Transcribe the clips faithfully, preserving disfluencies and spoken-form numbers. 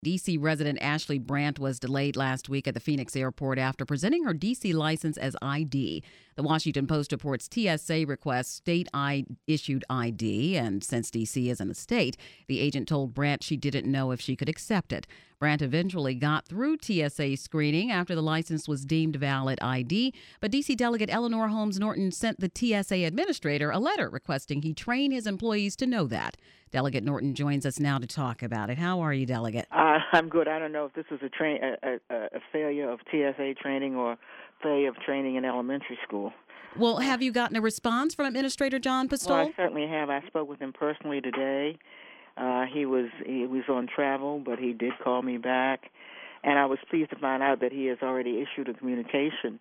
D C resident Ashley Brandt was delayed last week at the Phoenix airport after presenting her D C license as I D. The Washington Post reports T S A requests state-issued I D, and since D C isn't a state, the agent told Brandt she didn't know if she could accept it. Brandt eventually got through T S A screening after the license was deemed valid I D, but D C Delegate Eleanor Holmes Norton sent the T S A administrator a letter requesting he train his employees to know that. Delegate Norton joins us now to talk about it. How are you, Delegate? Uh, I'm good. I don't know if this was a, train, a, a, a failure of T S A training or failure of training in elementary school. Well, have you gotten a response from Administrator John Pistole? Well, I certainly have. I spoke with him personally today. Uh, he was he was on travel, but he did call me back, and I was pleased to find out that he has already issued a communication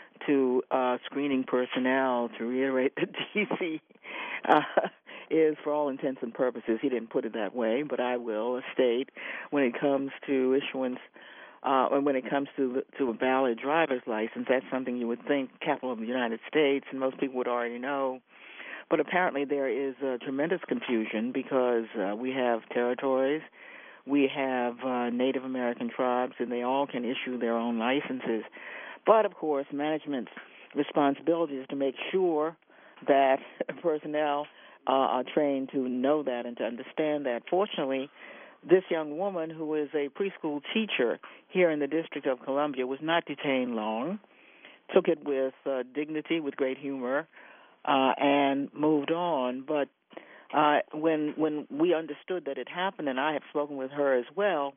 to uh, screening personnel to reiterate that D C uh, is, for all intents and purposes, he didn't put it that way, but I will state when it comes to issuance, uh, and when it comes to to a valid driver's license, that's something you would think capital of the United States, and most people would already know. But apparently there is uh, tremendous confusion because uh, we have territories, we have uh, Native American tribes, and they all can issue their own licenses. But, of course, management's responsibility is to make sure that personnel uh, are trained to know that and to understand that. Fortunately, this young woman, who is a preschool teacher here in the District of Columbia, was not detained long, took it with uh, dignity, with great humor, uh, and moved on. But uh, when when we understood that it happened, and I have spoken with her as well,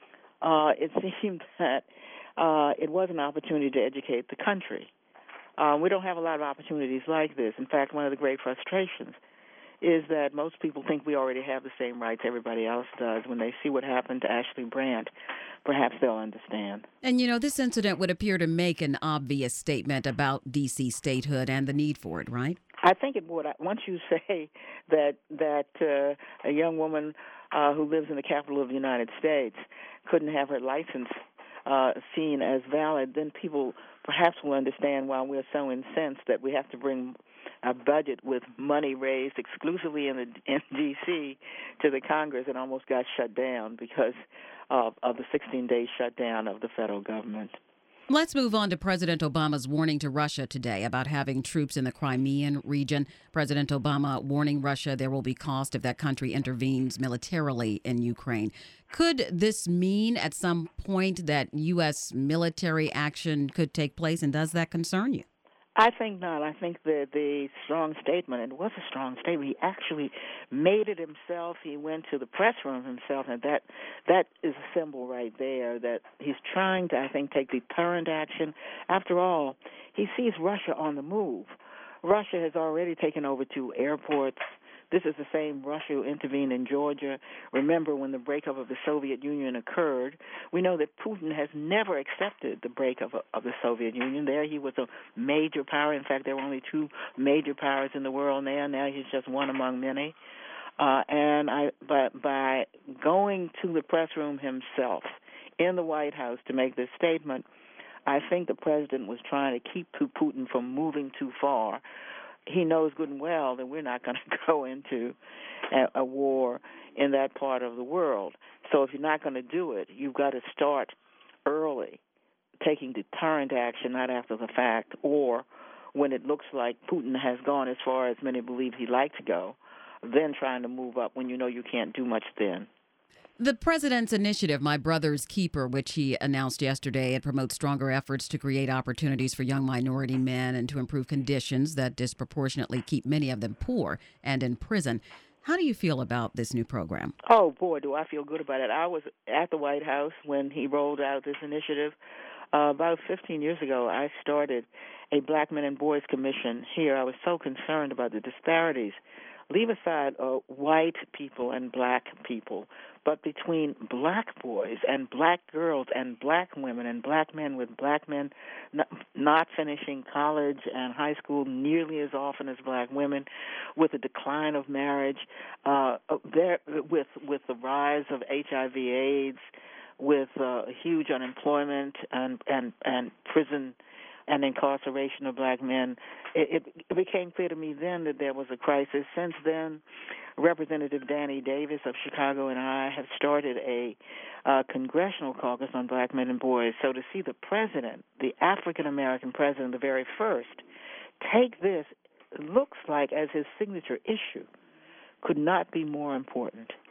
uh, it seemed that uh, it was an opportunity to educate the country. Uh, we don't have a lot of opportunities like this. In fact, one of the great frustrations is that most people think we already have the same rights everybody else does. When they see what happened to Ashley Brandt, perhaps they'll understand. And, you know, this incident would appear to make an obvious statement about D C statehood and the need for it, right? I think it would. Once you say that that uh, a young woman uh, who lives in the capital of the United States couldn't have her license uh, seen as valid, then people perhaps will understand why we're so incensed that we have to bring a budget with money raised exclusively in the in D C to the Congress and almost got shut down because of, of the sixteen-day shutdown of the federal government. Let's move on to President Obama's warning to Russia today about having troops in the Crimean region. President Obama warning Russia there will be cost if that country intervenes militarily in Ukraine. Could this mean at some point that U S military action could take place, and does that concern you? I think not. I think the the strong statement, and it was a strong statement, he actually made it himself. He went to the press room himself, and that that is a symbol right there that he's trying to, I think, take deterrent action. After all, he sees Russia on the move. Russia has already taken over two airports. This is the same Russia who intervened in Georgia. Remember, when the breakup of the Soviet Union occurred, we know that Putin has never accepted the breakup of, of the Soviet Union. There he was a major power. In fact, there were only two major powers in the world now. Now he's just one among many. Uh, and I, but by going to the press room himself in the White House to make this statement, I think the president was trying to keep Putin from moving too far. He knows good and well that we're not going to go into a, a war in that part of the world. So if you're not going to do it, you've got to start early, taking deterrent action, not after the fact, or when it looks like Putin has gone as far as many believe he'd like to go, then trying to move up when you know you can't do much then. The president's initiative, My Brother's Keeper, which he announced yesterday, it promotes stronger efforts to create opportunities for young minority men and to improve conditions that disproportionately keep many of them poor and in prison. How do you feel about this new program? Oh, boy, do I feel good about it. I was at the White House when he rolled out this initiative. Uh, about fifteen years ago, I started a Black Men and Boys Commission here. I was so concerned about the disparities. Leave aside uh, white people and black people, but between black boys and black girls and black women and black men, with black men not, not finishing college and high school nearly as often as black women, with the decline of marriage, uh, there with with the rise of H I V/AIDS, with uh, huge unemployment and and and prison and incarceration of black men. It, it, it became clear to me then that there was a crisis. Since then, Representative Danny Davis of Chicago and I have started a uh, congressional caucus on black men and boys. So to see the president, the African-American president, the very first, take this, looks like as his signature issue, could not be more important.